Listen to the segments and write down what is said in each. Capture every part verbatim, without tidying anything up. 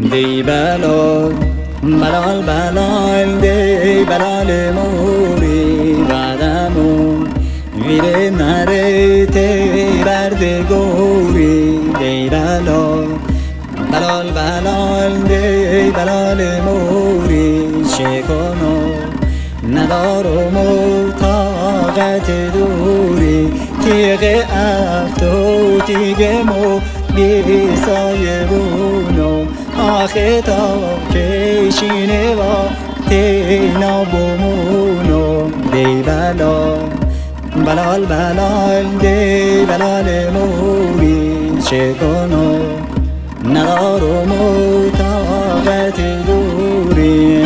دی بلال بلال بلال دی بلال موری بعدمون ویره نره تی برد گوری دی بلال بلال بلال دی بلال موری چه کنم ندارم و طاقت دوری تیغ افت و تیغ مو بی سایه بونم آخه تا کشینه و تینا بمونم دی بلال بلال بلال دی بلال موری چه کنم ندارم و طاقت دوری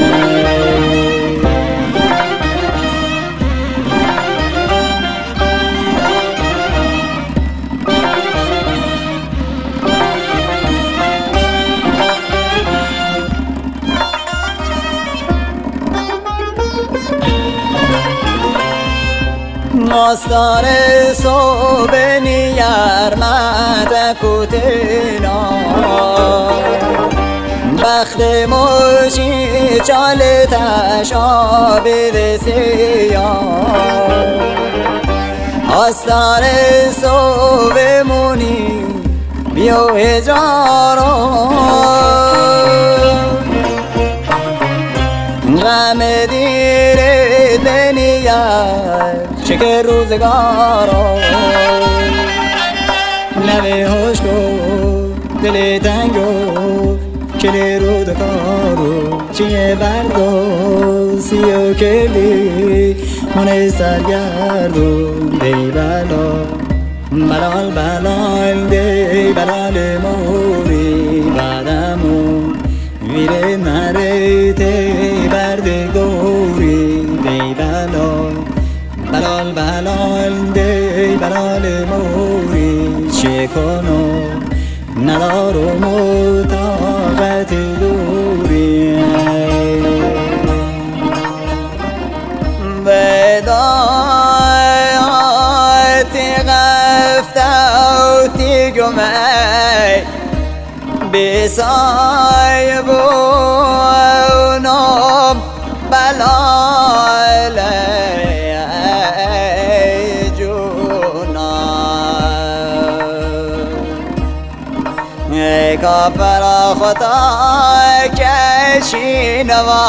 ماستار صبح نیار مد کتنا بخت موشی چالتش آبید سیاه آستار صبح مونی بیو هجاران غم دیر دنیار شکر روزگارا لبه هوش کن دل تنگو کلی رودکارو چیه بردو سیو کلی من سرگردون دی بلال بلال بلال دی بلال موری بعدمون ویره نره تی برد گوری دی بلال بلال بلال دی بلال موری چه کنم ندارم و طاقت دوری بدایتی غفتوتی گمه بسای بونم بلال کافر خدا کشینوا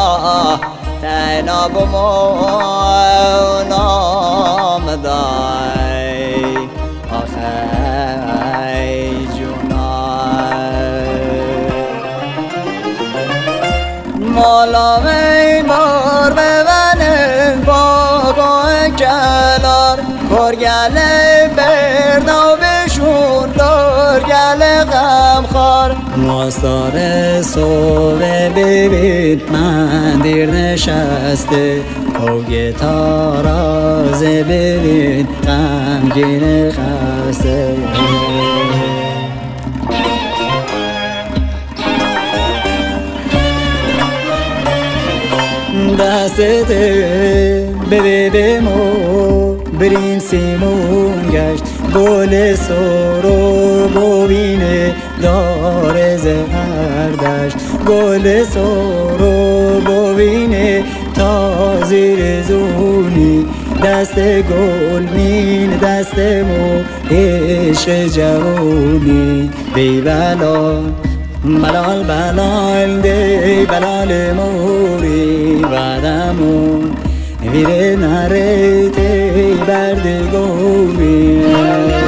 تناب نام دای آخی جونای مولا می بار ببنن باقا کلار کرگل برداو بشون دارگل غمخوار ماستار صبح ببین من دیر نشسته اوگه تارازه ببین غمگین خسته دستت بده بمو بریم سیمون گشت گل سرو ببینه دار زهردشت گل سرو ببینه تا زیر زونی دست گل مین دست مو عشق جوونی بی بلال بلال بلال دی بلال موری بعدمون ویره نره تی برد گوری